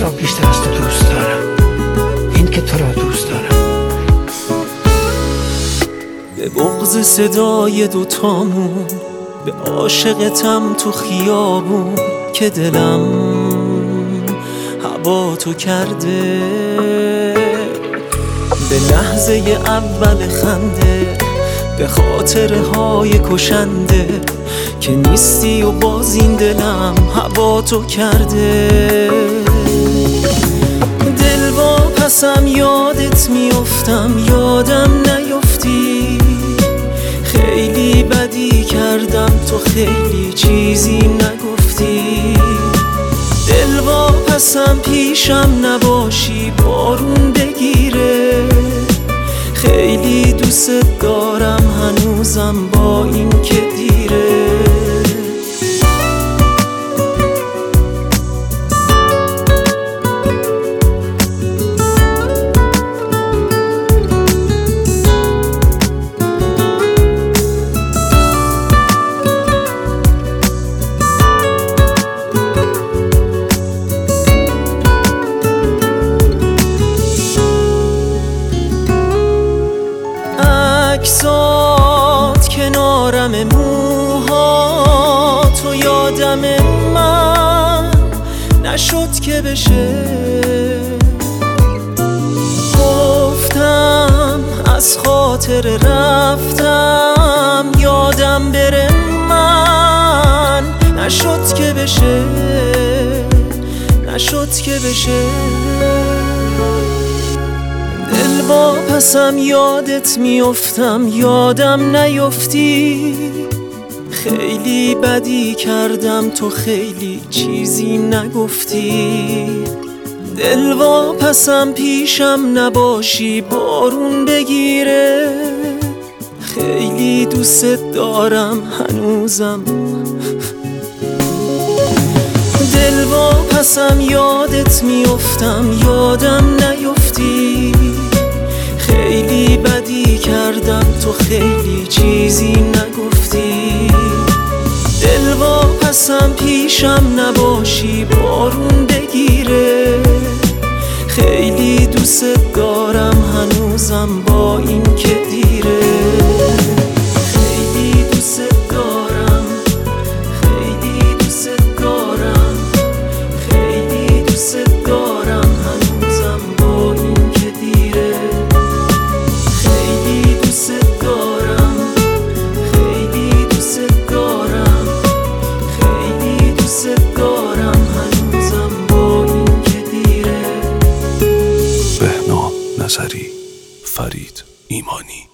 را بیشتر از تو دوست دارم، این که تو را دوست دارم. به بغض صدای دوتامون، به عاشقتم تو خیابون که دلم هوا تو کرده. به لحظه اول خنده، به خاطرهای کشنده که نیستی و باز این دلم هوا تو کرده. دل واپسم یادت میافتم، یادم نیافتی. خیلی بدی کردم تو خیلی چیزی نگفتی. دل واپسم پیشم نباشی بارون بگیره. خیلی دوست دارم هنوزم با این که دیره. عکسات کنارم، موها تو یادم من نشد که بشه. گفتم از خاطر رفتم، یادم بره من نشد که بشه، نشد که بشه. دل واپسم یادت میافتم، یادم نیافتی. خیلی بدی کردم تو خیلی چیزی نگفتی. دل واپسم پیشم نباشی بارون بگیره. خیلی دوست دارم هنوزم. دل واپسم یادت میافتم، یادم نیافتی. خیلی بدی کردم تو خیلی چیزی نگفتی. دل واپسم پیشم نباشی بارون بگیره. خیلی دوست دارم هنوزم با این که دیره. خیلی دوست دارم، خیلی دوست دارم، خیلی دوست دارم هنوزم با این که دیره. خیلی دوست دارم، خیلی دوست دارم، خیلی دوست دارم هنوزم با این که دیره. بهنام نظری، فرید ایمانی.